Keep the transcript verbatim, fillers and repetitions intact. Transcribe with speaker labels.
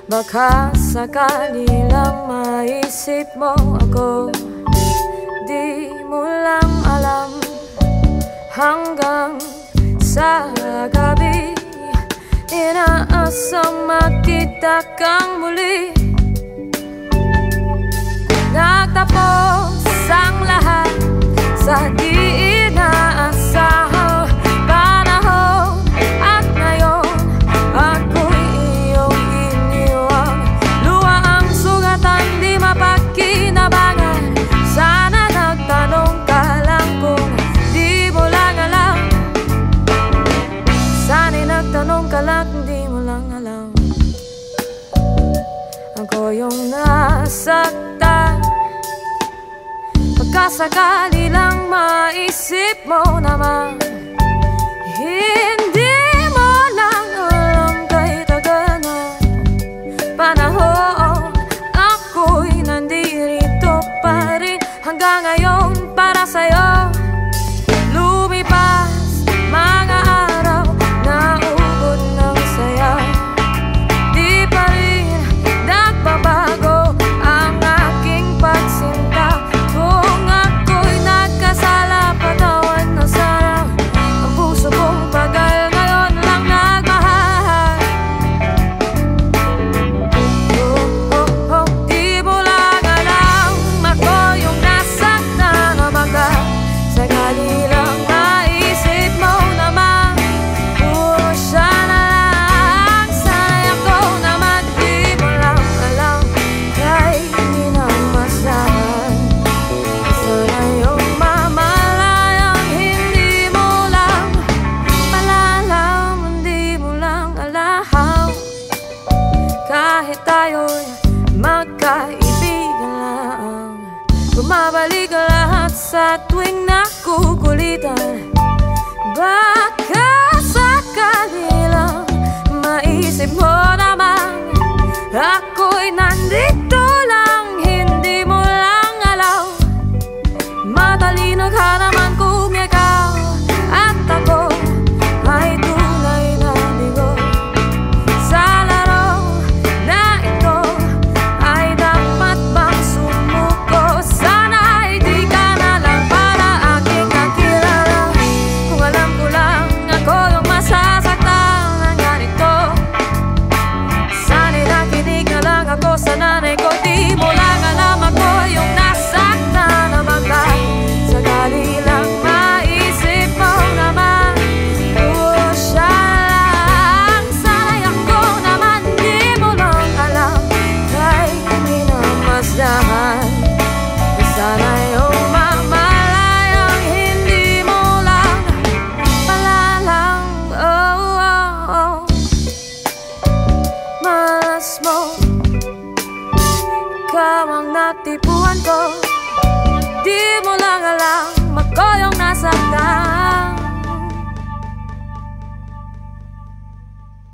Speaker 1: Baka sakali lang maisip mo ako, di mo lang alam. Hanggang sa gabi, inaasang makita kang muli. Nagtapos ang lahat sa di inaasahang panahon. At ngayon, ako'y iyong iniwan. Luha ang sugatan, di mapakinabangan. Sana nagtanong ka lang kung di mo lang alam. Sana'y nagtanong ka lang kung di mo lang alam. Ako yung nasaktan. Pagkasakali lang maisip mo naman, hindi mo lang alam kahit tagal na panahon. Ako'y nandito pa rin hanggang ngayon para sa'yo. Lumipas mga araw, naubod ng saya. Di pa rin nagbabago ang aking pagsinta. Kung ako'y nagkasala, patawan na sana. Ang puso kong tagal ngayon lang nagmahal. Oh, oh, oh, di mo lang alam. Ako yung nasaktan na baka sakali lang maisip mo naman. Puro siya na lang. Sana'y ako naman di mo lang alam. Kahit hindi na masahan. Sana yung mamalayang hindi mo lang malalam. Hindi mo lang alam. Kahit tayo'y magkaibigan lang, bumabalik ang lahat sa tuwing nakukulitan. Baka sakali lang maisip mo naman, ako'y nandito lang, hindi mo lang alam. Matalino ka naman kung ikaw at ako ay tunay na bigo. Sa laro na ito ay dapat bang sumuko? Sana hindi ka na lang para aking nakilala. Kung alam ko lang ako yung masasaktan ng ganito, sana'y nakinig na lang ako sa nanay ko. Di mo lang alam, ako yung nasaktan na baka sakali lang maisip mo naman. Puro siya lang. Sana'y ako naman di mo lang alam. Kahit hindi na masdahan. Sana yung mamalayang hindi mo lang malalang. Oh, oh, oh. Malas mo, ikaw ang natipuan ko. Di mo lang alam, ako yung nasaktan.